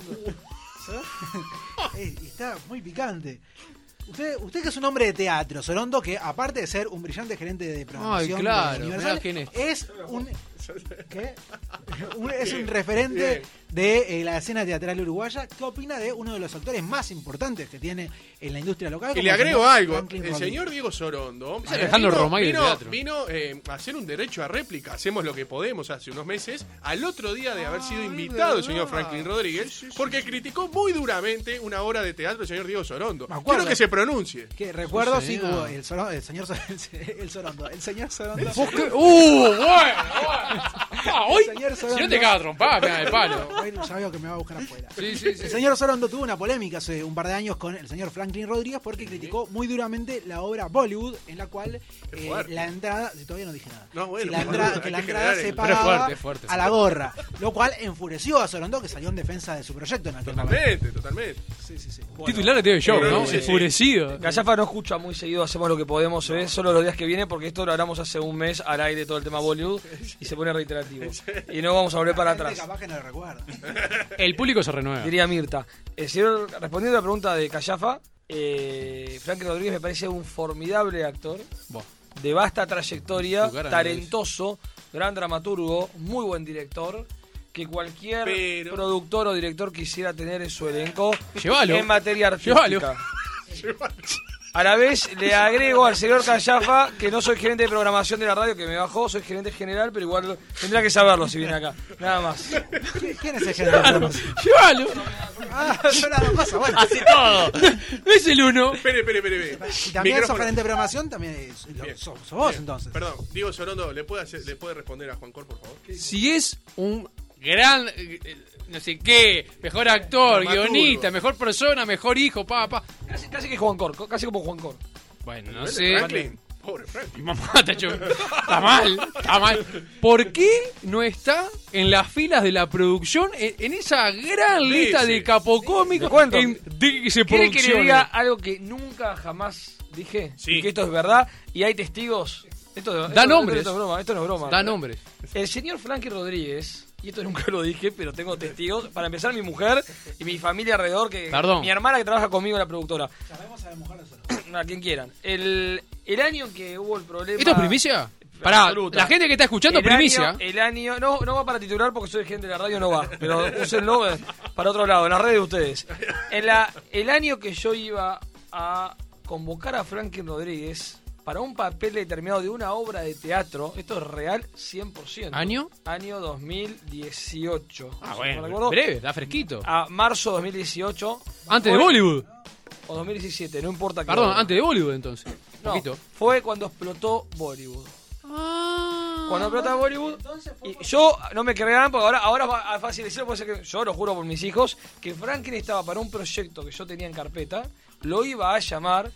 eh, está muy picante. Usted, usted que es un hombre de teatro, Sorondo, que aparte de ser un brillante gerente de programación, ay, claro, de Universal, quién es. es un ¿qué? un es un referente de eh, la escena teatral uruguaya. ¿Qué opina de uno de los actores más importantes que tiene en la industria local? Y le agrego algo, Franklin el Rodríguez. Señor Diego Sorondo es Alejandro vino, Romay vino, del teatro. vino eh, a hacer un derecho a réplica, hacemos lo que podemos hace unos meses, al otro día de haber sido invitado el señor Franklin Rodríguez, sí, sí, sí, porque sí. criticó muy duramente una obra de teatro del señor Diego Sorondo. Quiero que se pronuncie. Que recuerdo, sí, hubo el, Sorondo, el señor el Sorondo, el señor Sorondo. ¡Uh, bueno! bueno. Ah, hoy, señor Sorondo, si no te cagas trompada, me da de palo. Bueno, ya veo que me va a buscar afuera. Sí, sí, sí. El señor Sorondo tuvo una polémica hace un par de años con el señor Franklin Rodríguez porque sí. criticó muy duramente la obra Bollywood, en la cual eh, la entrada, si todavía no dije nada, no, bueno, si la entrada, bueno, que la entrada se pagaba fuerte, fuerte, a la gorra, lo cual enfureció a Sorondo, que salió en defensa de su proyecto en aquel totalmente, momento. Totalmente, sí, sí, sí. Bueno, titular de T V Show, ¿no? Sí, enfurecido. Callafa no escucha muy seguido, hacemos lo que podemos, ¿eh? Solo los días que vienen, porque esto lo hablamos hace un mes al aire, todo el tema Bollywood, y se pone reiterativo. Y no vamos a volver para atrás. Capaz que no lo recuerda. El público se renueva. Diría Mirta. El señor, respondiendo a la pregunta de Callafa, eh, Franklin Rodríguez me parece un formidable actor, Bo. de vasta trayectoria, talentoso, gran dramaturgo, muy buen director, que cualquier Pero... productor o director quisiera tener en su elenco Llévalo. en materia artística. Llévalo. A la vez le agrego al señor Callafa que no soy gerente de programación de la radio, que me bajó, soy gerente general, pero igual tendrá que saberlo si viene acá. Nada más. ¿Quién es el gerente de programación? Llévalo. Ah, yo nada más, bueno. Así todo. Es el uno. Espere, espere, espere. Y también Micrófono. sos gerente de programación, también es, lo, sos, sos vos Bien. entonces. Perdón, Diego Sorondo, ¿le puede, hacer, ¿le puede responder a Juan Cor, por favor? Si es un gran... no sé qué, mejor actor, Dramaturgo. guionista, mejor persona, mejor hijo, pa, pa. Casi, casi que Juan Cor, casi como Juan Cor. Bueno, no sé. Franklin. Pobre Franklin. Mamá, está, hecho, está mal, está mal. ¿Por qué no está en las filas de la producción, en, en esa gran sí, lista sí. de capocómicos? Cuento. En, de que se ¿Quiere que le diga algo que nunca jamás dije? Sí. Y que esto es verdad, y hay testigos. Esto, da esto, nombres. Esto, esto, no es broma, esto no es broma. Da nombres. El señor Franklin Rodríguez, y esto nunca lo dije, pero tengo testigos. Para empezar, mi mujer y mi familia alrededor, que Perdón. mi hermana que trabaja conmigo en la productora. Sabemos a la mujer de Sorondo. A quien quieran. El, el año que hubo el problema... ¿Esto es primicia? Pará, la gente que está escuchando, el primicia. Año, el año, no, no va para titular porque soy gente de la radio, no va. Pero úsenlo para otro lado, en las redes de ustedes. En la, el año que yo iba a convocar a Franklin Rodríguez para un papel determinado de una obra de teatro, esto es real cien por ciento. ¿Año? Año dos mil dieciocho. Ah, bueno, no breve, está fresquito. A marzo dos mil dieciocho. Antes de Bollywood. O dos mil diecisiete, no importa qué. Perdón, hora. antes de Bollywood entonces. No, poquito. fue cuando explotó Bollywood. Ah. Cuando explotó Bollywood. Y yo, no me creerán, porque ahora, ahora es fácil decirlo, puede ser que yo lo juro por mis hijos, que Franklin estaba para un proyecto que yo tenía en carpeta, lo iba a llamar.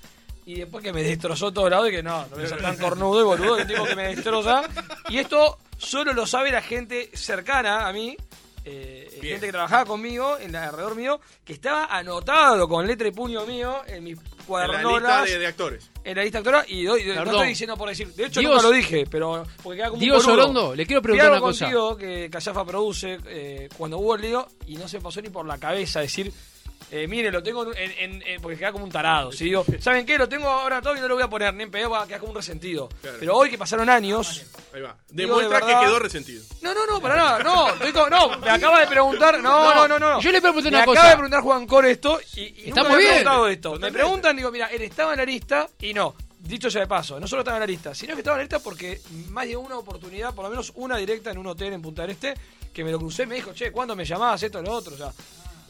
y después que me destrozó todo lado y que no, no me tan cornudo y boludo, que tipo que me destroza. Y esto solo lo sabe la gente cercana a mí, eh, gente que trabajaba conmigo, en la, alrededor mío, que estaba anotado con letra y puño mío en mis cuadernolas. En la lista de, de actores. En la lista actora, y doy, no estoy diciendo por decir. De hecho, Diego, nunca lo dije, pero. Porque queda como Diego un boludo. Sorondo, le quiero preguntar Fui una cosa. contigo que Callafa produce eh, cuando hubo el lío y no se pasó ni por la cabeza decir. Eh, mire, lo tengo en, en, en, porque queda como un tarado. Si digo, ¿saben qué? Lo tengo ahora todo y no lo voy a poner ni en pedo, va a quedar como un resentido. Claro. Pero hoy que pasaron años. Ahí va. Demuestra de verdad, que quedó resentido. No, no, no, para nada. No, estoy como, no, me acaba de preguntar. No, no, no, no. Yo le pregunté una me cosa. Me acaba de preguntar Juan Cor esto y, y está nunca muy me bien. he preguntado esto. Totalmente. Me preguntan, digo, mira, él estaba en la lista y no. Dicho sea de paso, no solo estaba en la lista, sino que estaba en la lista porque más de una oportunidad, por lo menos una directa en un hotel en Punta del Este, que me lo crucé, me dijo, che, ¿cuándo me llamabas? Esto, lo otro, o sea.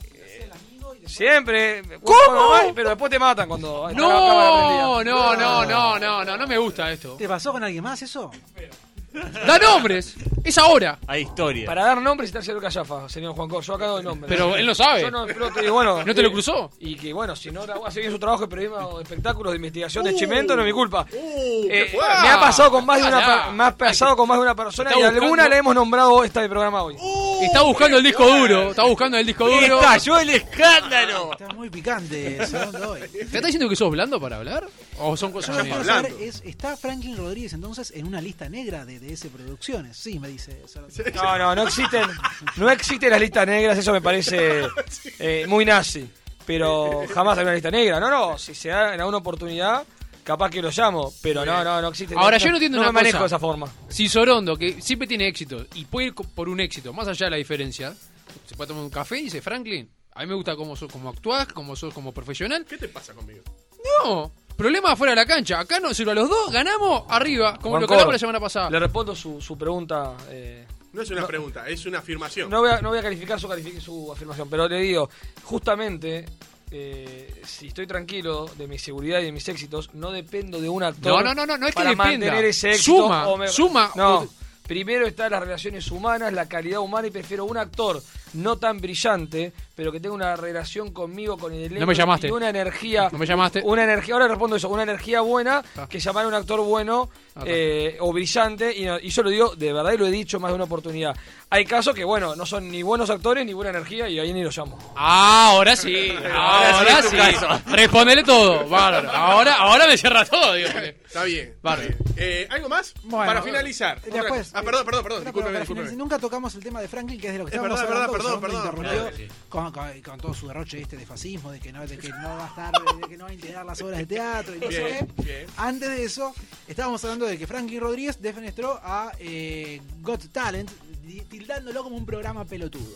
Siempre. ¿Cómo? Pero después te matan cuando. No, no, no, no, no, no, no, no me gusta esto. ¿Te pasó con alguien más eso? Da nombres, es ahora. Hay historia. Para dar nombres está el señor Callafa, señor Juan Cor. Yo acá doy nombres. Pero él no sabe. Yo no, pero te digo, bueno, ¿No te lo cruzó? Y que bueno, si no hace bien su trabajo de periodismo, de espectáculos, de investigación, de chimento, no es mi culpa. Uh, eh, me ha pasado con más de una, me ha pasado con más de una persona y buscando... alguna le hemos nombrado esta de programa hoy. Uh, está buscando el disco duro, está buscando el disco duro. ¡Estalló el escándalo! Está muy picante, Sorondo hoy. ¿Te estás diciendo que sos blando para hablar? ¿O son cosas Yo mías? saber, es, ¿está Franklin Rodríguez entonces en una lista negra de D S Producciones? Sí, me dice Sorondo. No, no, no existen, no existen las listas negras, eso me parece eh, muy nazi. Pero jamás hay una lista negra. No, no, si se da en alguna oportunidad, capaz que lo llamo, pero no, no, no existe. Ahora, no, yo no entiendo no una me manejo cosa. de esa forma. Si Sorondo, que siempre tiene éxito, y puede ir por un éxito, más allá de la diferencia, se puede tomar un café y dice, Franklin, a mí me gusta cómo sos, cómo actuás, cómo sos como profesional. ¿Qué te pasa conmigo? No, problema afuera de la cancha. Acá no, si a los dos ganamos arriba, como Juan lo que hablamos Cor, la semana pasada. Le respondo su, su pregunta. Eh, No es una no, pregunta, es una afirmación. No voy a, no voy a calificar su, calific su afirmación, pero le digo, justamente, eh, si estoy tranquilo de mi seguridad y de mis éxitos, no dependo de un actor. No, no, no, no, no es que para dependa. mantener ese éxito. Suma, o me, suma. No, o... primero están las relaciones humanas, la calidad humana, y prefiero un actor no tan brillante, pero que tenga una relación conmigo, con el elenco. No me llamaste. Y una energía. No me llamaste. Una energía, ahora respondo eso, una energía buena ah. que llamar a un actor bueno ah, eh, o brillante, y, no, y yo lo digo de verdad y lo he dicho más de una oportunidad. Hay casos que, bueno, no son ni buenos actores ni buena energía y ahí ni los llamo. Ah, ahora sí, ahora, ahora sí. sí. Respondele todo, bárbaro. Ahora, ahora me cierra todo, digo. Está bien. Bárbaro. Eh, ¿Algo más? Bueno, para finalizar. Después, ah, perdón, perdón, perdón. No, discúlpeme, discúlpeme. Nunca tocamos el tema de Franklin, que es de lo que es estábamos verdad, hablando. Verdad, perdón, perdón, interrumpió perdón. Sí. Con, con, con todo su derroche este de fascismo, de que no, de que no va a estar, de que no va a integrar las obras de teatro y no bien, sé qué. Bien. Antes de eso, estábamos hablando de que Franklin Rodríguez defenestró a eh, Got Talent, tildándolo como un programa pelotudo.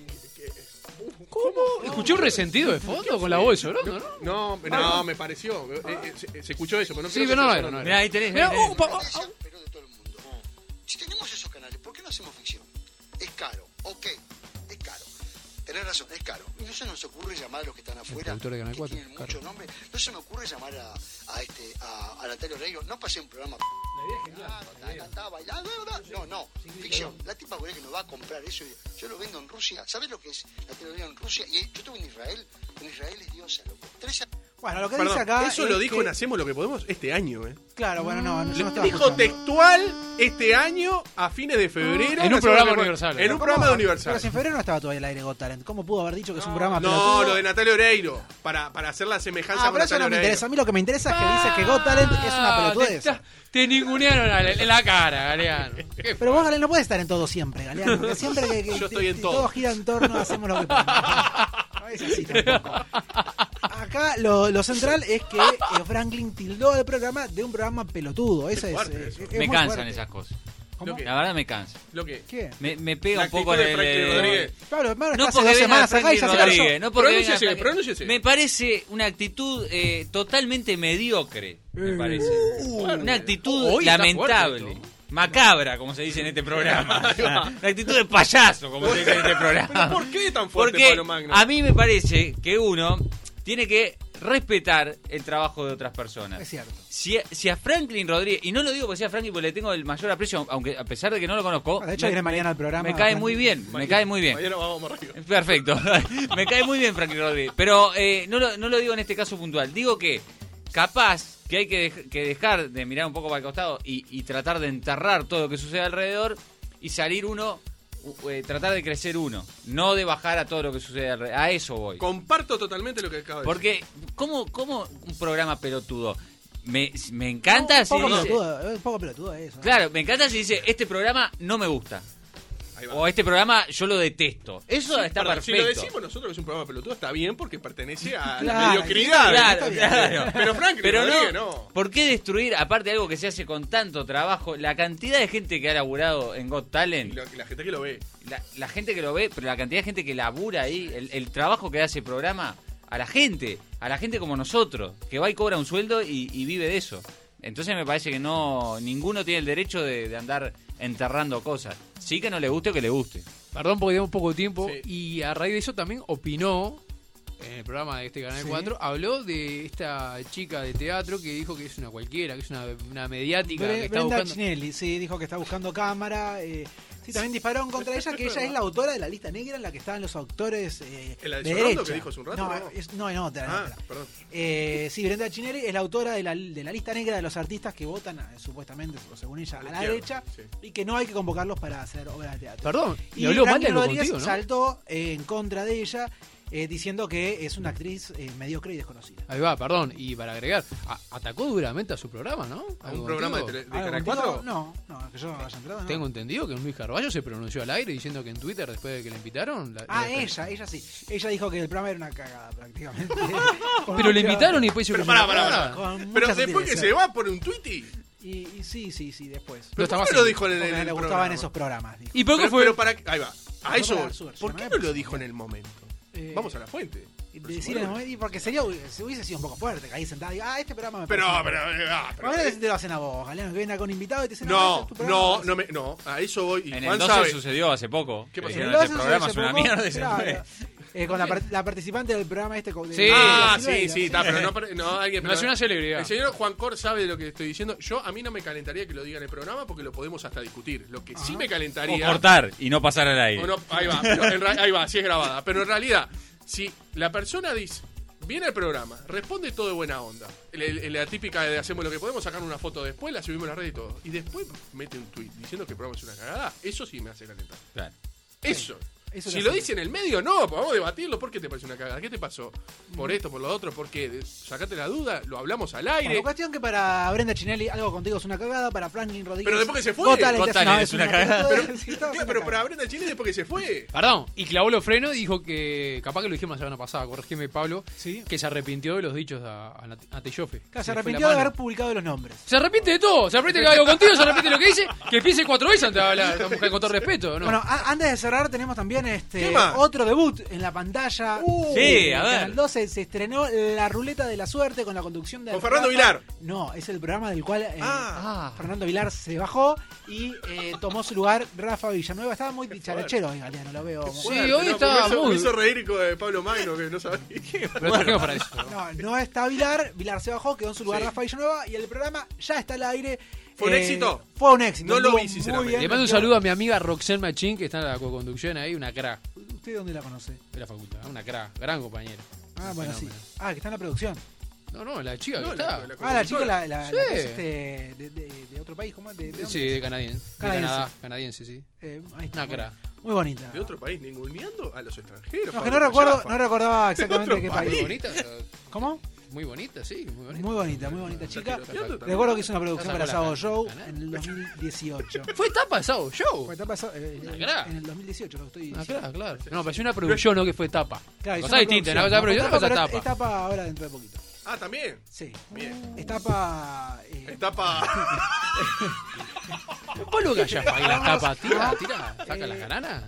¿Cómo? ¿Escuché un resentido de fondo con la voz de Sorondo, no? No, no, no, me pareció. Eh, eh, se, se escuchó eso, pero no sí, pero no era, no era. Mirá, ahí tenés. Mirá, mirá, uh, pa, uh, pero de todo el mundo. Si tenemos esos canales, ¿por qué no hacemos ficción? Es caro, ok, es caro. Tenés razón, es caro. Y no se nos ocurre llamar a los que están afuera, de Canal que cuatro, tienen claro. mucho nombre. No se me ocurre llamar a, a este a, a Natalia Oreiro. No pasé un programa. Cantaba, bailando, no, no, ficción. La tipa que nos va a comprar eso, yo lo vendo en Rusia. ¿Sabes lo que es Natalia Oreiro en Rusia? Y yo estuve en Israel. En Israel es diosa, loco. Tres Bueno, lo que Perdón, dice acá. Eso es lo dijo que... en Hacemos lo que podemos este año, ¿eh? Claro, bueno, no, no, yo no estaba Dijo escuchando. textual este año a fines de febrero. En un programa universal. En un programa de Universal. Pero si en febrero no estaba todavía el aire Got Talent. ¿Cómo pudo haber dicho que es un programa No, pelotudo? lo de Natalia Oreiro. Para, para hacer la semejanza Ah, con pero eso Natalia no me Oreiro. interesa. A mí lo que me interesa es que dice que Got Talent es una pelotudez. Te, te ningunearon en la cara, Galeano. Pero vos, Galeano, no puedes estar en todo siempre, Galeano. Porque siempre que, que Yo estoy en te- todo. todo gira en torno a hacemos lo que podemos. No es así tampoco. Acá lo, lo central es que eh, Franklin tildó el programa de un programa pelotudo. Eso es, fuerte eh, eso. es Me muy cansan fuerte. esas cosas. ¿Cómo? ¿Qué? La verdad me cansa. ¿Lo que? ¿Qué? Me, me pega La un poco actitud de el, Franklin el- Rodríguez. Pablo, hermano, No está hace porque dos venga semanas acá y Franklin ya se cansó. Rodríguez, no porque venga Pronúnciese, Franklin- pronúnciese. Me parece una actitud eh, totalmente mediocre, me parece. Una actitud Hoy está lamentable. fuerte esto. Macabra, como se dice en este programa. La actitud de payaso, como se dice en este programa. ¿Pero por qué tan fuerte, Porque Pablo Magno? a mí me parece que uno tiene que respetar el trabajo de otras personas. Es cierto. Si, si a Franklin Rodríguez, y no lo digo porque sea Franklin porque le tengo el mayor aprecio, aunque a pesar de que no lo conozco, De hecho, viene mañana al programa. me cae muy bien, me cae muy bien. Mañana vamos más rápido. Perfecto, me cae muy bien Franklin Rodríguez, pero eh, no, lo, no lo digo en este caso puntual, digo que capaz que hay que, dej- que dejar de mirar un poco para el costado y, y tratar de enterrar todo lo que sucede alrededor y salir uno, uh, eh, tratar de crecer uno, no de bajar a todo lo que sucede alrededor. A eso voy. Comparto totalmente lo que acabo de decir. Porque, ¿cómo, cómo un programa pelotudo? Me, me encanta un si poco dice... pelotudo, un poco pelotudo eso. Claro, me encanta si dice, este programa no me gusta. O este programa yo lo detesto. Eso Sí, está perdón, perfecto. Si lo decimos nosotros que es un programa pelotudo, está bien porque pertenece a la Claro, mediocridad. claro, Está bien. claro. Pero Frank, Pero Rodríguez, no, no. ¿por qué destruir, aparte de algo que se hace con tanto trabajo, la cantidad de gente que ha laburado en Got Talent? Y lo- y la gente que lo ve. La, la gente que lo ve, pero la cantidad de gente que labura ahí, el, el trabajo que hace el programa, a la gente, a la gente como nosotros, que va y cobra un sueldo y, y vive de eso. Entonces me parece que no, ninguno tiene el derecho de, de andar enterrando cosas. Sí que no le guste o que le guste. Perdón porque tenemos poco tiempo y a raíz de eso también opinó en el programa de este Canal Sí. cuatro, habló de esta chica de teatro que dijo que es una cualquiera, que es una, una mediática, Bre- que está Brenda buscando... Chinelli, sí, dijo que está buscando cámara. Eh, sí, también dispararon contra ella, que ella es la autora de la lista negra en la que estaban los autores eh, ¿En la de de Sorrento derecha. que dijo hace un rato, No, no? es- no, no, otra, Ah, otra. perdón. Eh, sí, Brenda Chinelli es la autora de la, de la lista negra de los artistas que votan, eh, supuestamente, o según ella, a la, izquierda, derecha, sí. y que no hay que convocarlos para hacer obras de teatro. Perdón, y y habló mal de Franklin algo Rodríguez contigo, ¿no? saltó eh, en contra de ella, eh, diciendo que es una actriz eh, mediocre y desconocida. Ahí va, perdón, y para agregar, a- atacó duramente a su programa, ¿no? ¿A ¿Algo un programa de, contigo? tele- de ¿Algo Canal contigo? cuatro? No, no, que yo haya entrado, no. Tengo entendido que Luis Carballo se pronunció al aire diciendo que en Twitter, después de que le invitaron... la- Ah, la- ella, ella sí. Ella dijo que el programa era una cagada, prácticamente. Con Pero le mucha- invitaron y después hizo Pero que pará, se pará, enojara. pará. con Pero mucha después que sutileza. se va por un tuiti. Y, y sí, sí, sí, después. ¿Pero estaba por qué lo haciendo. dijo en el, Porque en el le gustaban programa? esos programas. dijo. ¿Y por qué Pero, fue? pero para... Ahí va. A eso para voy. su versión, ¿Por a qué mí no me lo parece dijo en bien. el momento? Eh, Vamos a la fuente. Decir en el momento, y porque sería, se hubiese sido un poco fuerte, que ahí sentado y diga, ah, este programa me Pero, parece pero, bueno. eh, ah, pero- Ahora te lo hacen a vos, Galeano, que viene acá un invitado y te dicen, este No, es tu programa, no, vas a- no, me, no, a eso voy. Y En Juan el doce sabe. sucedió hace poco. ¿Qué pasó? Que En el dijeron, doce este programa se es una pongo- mierda y se claro, fue. eh, con la, par- la participante del programa este. de- Sí. de Ah, Silveira, sí, sí, está, pero no, pare- no alguien. No es una celebridad. El señor Juan Cor sabe de lo que estoy diciendo. Yo, a mí no me calentaría que lo diga en el programa porque lo podemos hasta discutir. Lo que sí me O calentaría. cortar y no pasar al aire. o no- ahí va, pero en ra- ahí va, sí es grabada. Pero en realidad, si la persona dice. Viene al programa, responde todo de buena onda. El- el- la típica de hacemos lo que podemos, sacar una foto después, la subimos a la red y todo. Y después mete un tweet diciendo que el programa es una cagada. Eso sí me hace calentar. Claro. Eso. Eso Si te lo hace- dice en el medio, no, podemos debatirlo. ¿Por qué te parece una cagada? ¿Qué te pasó? ¿Por esto, por lo otro? ¿Por qué? Sacate la duda, lo hablamos al aire. Bueno, cuestión que para Brenda Chinelli algo contigo es una cagada, para Franklin Rodríguez. Pero después que se fue. Got Talent Got es Talent una- es una cagada. pelotudez, Pero, sí, todo es ¿qué? una pero cagada. para Brenda Chile después que se fue. Perdón, y clavó los frenos y dijo que, capaz que lo dijimos la semana pasada, corregime Pablo, Sí. que se arrepintió de los dichos a, a, Nat- a Teyofe. Claro, se Le fue arrepintió la de mano. haber publicado los nombres. Se arrepiente de todo, se arrepiente que haga algo contigo, se arrepiente de lo que dice, que piense cuatro veces antes de hablar, esta mujer con todo respeto, ¿no? Bueno, a- antes de cerrar tenemos también este ¿Qué más? otro debut en la pantalla. Uh, Sí, En a ver. Canal doce se estrenó La Ruleta de la Suerte con la conducción de Con Fernando Rafa- Vilar. No, es el programa del cual eh, Ah. Fernando Vilar se bajó y eh, tomó su lugar Rafa Villanueva. Estaba muy dicharachero hoy, Galeano, lo veo. Sí, Fuerte, hoy no, estaba porque me hizo- muy- Me hizo reír con eh, Pablo Magno, que no sabía. Lo trajimos para eso. No, no está Vilar, Vilar se bajó, quedó en su lugar Sí. Rafa Villanueva y el programa ya está al aire. ¿Fue un Eh, éxito? Fue un éxito. No lo anduvo vi, muy sinceramente. bien, Le mando un metió- saludo a mi amiga Roxanne Machín, que está en la co-conducción ahí, una cra ¿Usted dónde la conoce? de la facultad, una cra, gran compañera. Ah, bueno, sí. Fenómeno. Ah, que está en la producción. No, no, la chica que No, está. la- la- Ah, la chica, la, la, Sí. la que es este, de, de, de otro país, ¿cómo es? De, de Sí, dónde? de canadiense. De Canadiense. Canadá, canadiense, sí. Eh, ahí está, Una cra. muy bonita. De otro país, ninguneando a los extranjeros. No, que Pablo no recuerdo, Callafa. no recordaba exactamente otro qué país. país. Muy bonita. ¿Cómo? Muy bonita, sí, muy bonita. Muy bonita, muy bonita chica. tiroteando también. Recuerdo que hizo una producción para Esa Sábado con la Show cana. en el dos mil dieciocho. Fue tapa de Sábado Show. Fue etapa, eh, Una en, cra. en el dos mil dieciocho, lo estoy Ah, diciendo. claro, claro. No, pero es una producción, no que fue tapa. Claro, hizo Cosa una distinta, una producción. cosa producción, No, otra cosa pero tapa. es tapa ahora dentro de poquito. Ah, también. Sí. Bien. Es tapa. eh, Etapa. Pablo Callafa, ahí las tapas, tira, Vamos tira, saca eh, las gananas.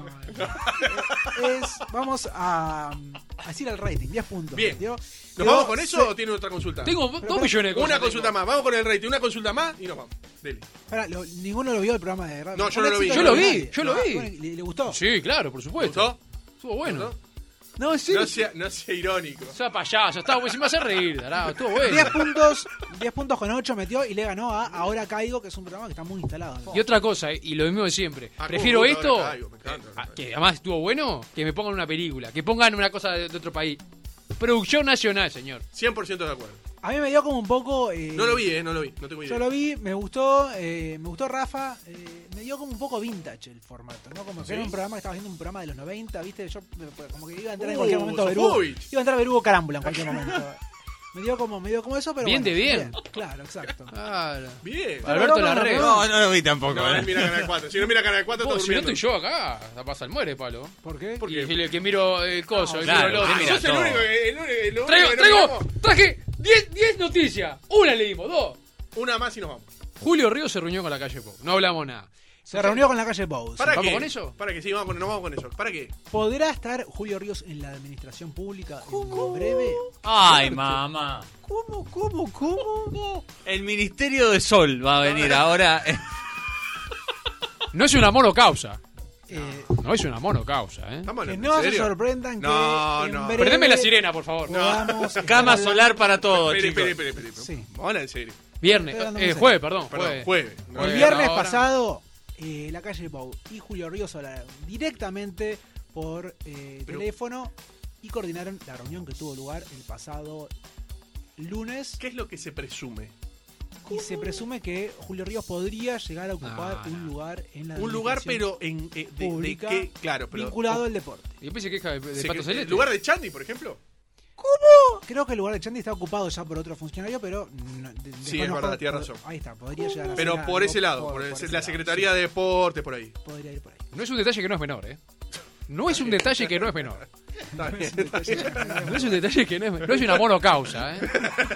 es, vamos a, a decir el rating, diez puntos. Bien. ¿Tío? ¿Nos Quedó vamos con eso se- o tiene otra consulta? Tengo Pero, dos pero, millones de cosas. Una consulta tengo. más. Vamos con el rating. Una consulta más y nos vamos. Dele. Pará, lo- ninguno lo vio el programa de radio. No, yo Un no lo vi. éxito Yo lo de vi, nadie. yo lo Ah, vi. bueno, ¿Le, le gustó? Sí, claro, por ¿Te supuesto. gustó? Estuvo bueno. ¿Gustó? No, sí. No sea, no sea irónico. O sea, payaso, estaba bueno, si me hace reír, tarado, estuvo bueno. diez puntos, diez puntos con ocho metió y le ganó a Ahora Caigo, que es un programa que está muy instalado. Y otra cosa, eh, y lo mismo de siempre. Ah, Prefiero ¿cómo? esto, Ahora caigo, me encanta, eh, me a- encanta. que además estuvo bueno, que me pongan una película, que pongan una cosa de, de otro país. Producción nacional, señor. cien por ciento de acuerdo. A mí me dio como un poco... Eh, no lo vi, eh, no lo vi, no tengo idea. Yo lo vi, me gustó, eh, me gustó Rafa, eh, me dio como un poco vintage el formato, ¿no? Como que ¿Sí? era un programa que estaba viendo un programa de los noventa, ¿viste? Yo como que iba a entrar Uh, en cualquier momento Berugo. Sofovich. Iba a entrar Berugo Carámbula en cualquier momento. Me dio como, me dio como eso, pero Bien bueno, de bien. Claro, exacto. Claro. Bien. Pero Alberto no, no, Larrea. No, no lo vi tampoco. No, eh. él mira Canal cuatro. Si no mira Canal cuatro, está Vos, si no durmiendo. estoy yo acá, la pasa el muere, Palo. ¿Por qué? ¿Por Y qué? el que miro el coso, el que claro, miro el ¿qué otro. mirás? Sos el todo. único, el único, el único Traigo, que no traigo, miramos. traje diez noticias. Una le dimos, dos. Una más y nos vamos. Julio Ríos se reunió con la calle Pau. No hablamos nada. Se reunió con la calle Bowes. ¿Para ¿Vamos qué? con eso? ¿Para qué? Sí, vamos con, nos vamos con eso. ¿Para qué? ¿Podrá estar Julio Ríos en la administración pública en breve? Ay, mamá. ¿Cómo, cómo, cómo? El Ministerio de Sol va a venir ahora. No es una monocausa. Eh, No es una monocausa, ¿eh? ¿Estamos que hablando no en se serio? sorprendan que No, en no. breve Prendeme la sirena, por favor. podamos estar Cama hablando- solar para todos, Espere, chicos. espere, espere, espere. Sí. Vamos a hablar en serio. Viernes, Estoy hablando eh, en serio. jueves, perdón. Perdón, jueves. jueves. No, El Jueves, viernes ahora. pasado, eh, la calle Pau y Julio Ríos hablaron directamente por eh, Pero- teléfono y coordinaron la reunión que tuvo lugar el pasado lunes. ¿Qué es lo que se presume? Y se presume que Julio Ríos podría llegar a ocupar No, un no. lugar en la Un lugar, administración pero en eh, de, de pública qué, claro, pero vinculado al deporte. Y después se queja de, de se- Pato ¿el Celeste. lugar de Chandy, por ejemplo? Creo que el lugar de Chandy está ocupado ya por otro funcionario, pero... no, de- Sí, desconozco- es verdad, tiene razón. Ahí está, podría llegar a Pero ser por algo ese lado, por, por el- ese la lado, Secretaría sí. de Deportes, por ahí. Podría ir por ahí. No es un detalle que no es menor, ¿eh? No es un detalle que no es menor. Está bien, está bien. No es un detalle que no es menor. No es una monocausa, ¿eh?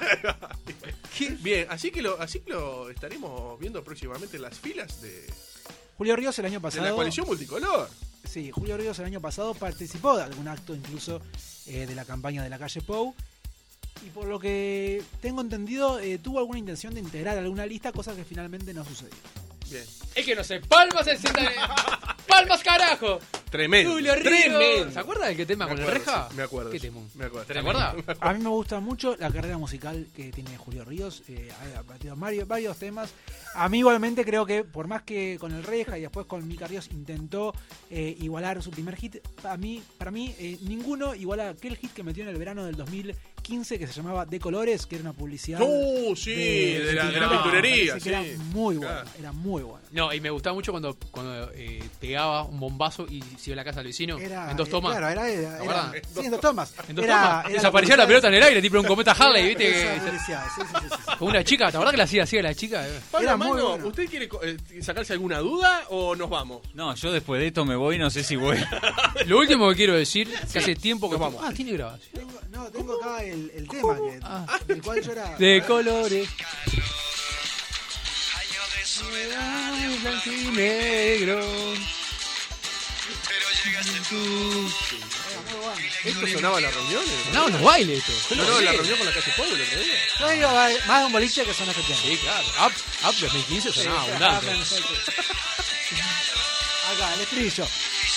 Bien, así que lo, así que lo estaremos viendo próximamente en las filas de, Julio Ríos el año de pasado... la coalición multicolor. Sí, Julio Ríos el año pasado participó de algún acto incluso eh, de la campaña de la calle Pou. Y por lo que tengo entendido, eh, tuvo alguna intención de integrar alguna lista, cosa que finalmente no sucedió. Bien. Es que no sé, palmas el ¡Palmas, carajo! Tremendo. Julio Ríos. Tremendo. ¿Se acuerda del que tema Me con el acuerdo, reja? sí, me acuerdo, ¿Qué sí, temón? me acuerdo. ¿Te acuerdas? A mí me gusta mucho la carrera musical que tiene Julio Ríos. Eh, ha batido varios, varios temas. A mí igualmente creo que por más que con el Reja y después con Mica Ríos intentó eh, igualar su primer hit, a mí, para mí eh, ninguno iguala aquel hit que metió en el verano del dos mil quince que se llamaba De Colores, que era una publicidad. ¡Uh, sí! De, la, de la no, pinturería, parece sí. que era muy buena, Claro. era muy buena. No, y me gustaba mucho cuando, cuando eh, pegaba un bombazo y se iba a la casa del vecino Era, en dos tomas. Claro, era, era, ¿Te era- acuerdas? sí, en dos tomas. En dos Era- tomas. era Desaparecía la publicidad pelota en de- el aire, tipo un cometa Harley, ¿viste? Esa Que- publicidad, sí, sí, sí, sí, sí. Con una chica, ¿te acordás que la hacía así a la chica? Pablo Era muy Magno, bueno. ¿usted quiere eh, sacarse alguna duda o nos vamos? No, yo después de esto me voy, no sé si voy. Lo último que quiero decir, que hace tiempo que Nos vamos. Ah, tiene grabación. Tengo, no, tengo acá el, el tema que, Ah. del cual yo era... De colores. Blanco y negro. ¿Esto sonaba en las reuniones? No, no baile esto. ¿No, no, en la reunión con la calle Pueblo el otro día? Yo digo, va- más de un boliche que son este tema. Sí, claro. Up, up dos mil quince sonaba abundante. Acá, el estribillo.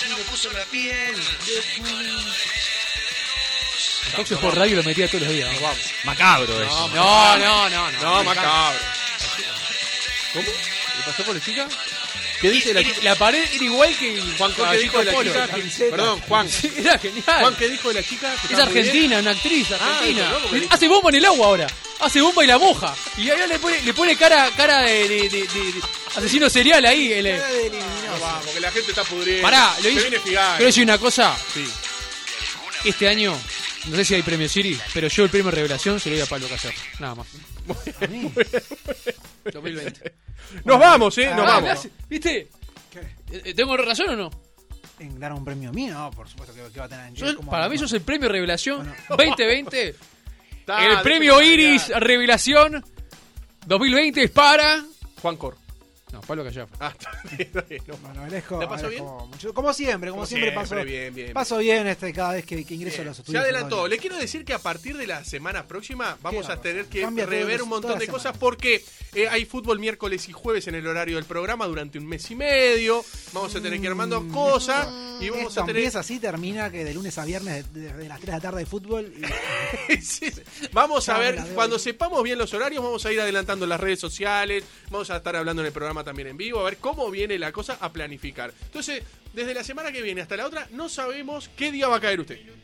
Entonces por radio lo metía todos los días. Nos vamos. Macabro eso. No, no, no, no. No, macabro. ¿Cómo? ¿Le pasó por la chica? ¿Qué dice la chica? La pared era igual que Juan, ¿qué dijo de la Polo. chica? Que- Perdón, Juan. Sí, era genial. Juan, ¿qué dijo de la chica? Que Es estaba muy bien. argentina, una actriz argentina. Ah, no, porque- Hace bomba en el agua ahora. Hace bomba y la moja. Y ahora le pone, le pone cara, cara de, de- de- de- de asesino serial ahí. El, Era de No, luminoso. vamos, que la gente está pudriendo. Pará, lo Se hice. viene Figal. Quiero decir una cosa. Sí. Este año, no sé si hay premio Siri, pero yo el premio Revelación se lo doy a Pablo Casar. Nada más. A mí. dos mil veinte. Nos vamos, eh, Ah, nos Ah, vamos. me hace- ¿Viste? ¿Qué? Eh, ¿Tengo razón o no? En dar un premio mío, no, por supuesto que, que va a tener. Yo- como- para mí sos el premio Revelación Bueno. veinte veinte. Está, El premio déjame Iris callar. Revelación dos mil veinte es para... Juan Cor. No, Pablo Callafa. Ah, está bien, está bien, no. Bueno, Alejo, ¿La pasó Alejo, mucho- como siempre, como, Como siempre, siempre, paso bien, bien, paso bien este cada vez que, que ingreso a los Se estudios. adelantó. Le quiero decir que a partir de la semana próxima vamos Qué a tener que Cambia todo rever el- un montón toda la de semana. cosas porque eh, hay fútbol miércoles y jueves en el horario del programa durante un mes y medio. Vamos a tener que ir armando cosas y vamos Esto a tener... empieza así, termina que de lunes a viernes de, de- de las tres de la tarde de fútbol. Y... Sí, sí. Vamos a Ya me ver, la veo. cuando sepamos bien los horarios, vamos a ir adelantando en las redes sociales, vamos a estar hablando en el programa también en vivo, a ver cómo viene la cosa a planificar. Entonces, desde la semana que viene hasta la otra, no sabemos qué día va a caer usted.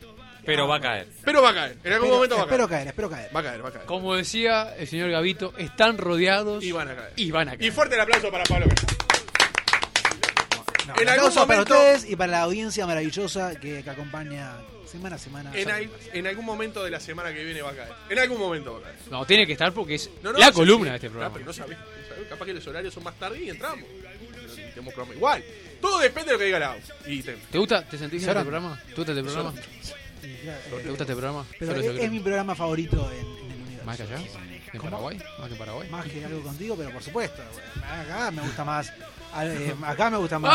Pero va a caer. Pero va a caer. En algún Pero- momento va a caer. espero caer, espero caer. Va a caer, va a caer. Como decía el señor Gavito, están rodeados Y van a caer. y van a caer. Y fuerte el aplauso para Pablo Casllafa. No, En un algún aplauso para momento- ustedes y para la audiencia maravillosa que, que acompaña semana a semana. En, al- en algún momento de la semana que viene va a caer. En algún momento va a caer. No, tiene que estar porque es No, no, la sí, columna sí. de este programa. Ah, pero no sabés, no sabés. Capaz que los horarios son más tarde y entramos. Pero tenemos programa igual. Todo depende de lo que diga la A U. Y te- ¿Te gusta? ¿Te sentís en Solo- este programa? ¿Te gusta este programa? Sí, claro, ¿Te gusta este programa? Pero Solo es, yo creo. es mi programa favorito en, en el universo. ¿Más que allá? ¿En ¿Cómo? Paraguay? ¿Más que en Paraguay? Más que algo contigo, pero por supuesto. Acá me gusta más. eh, Acá me gusta más.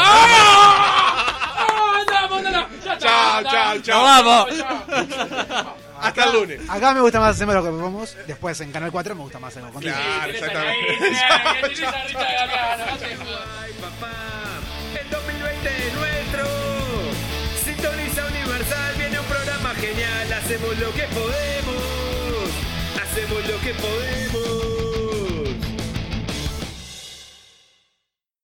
Chao, chao, chao. ¡Nos vamos! Hasta el lunes. Acá me gusta más hacemos lo que podemos. Después en Canal cuatro me gusta más algo contigo. Claro, exactamente. El dos mil veinte es nuestro. Sintoniza Universal, viene un programa genial. Hacemos lo que podemos. Hacemos lo que podemos.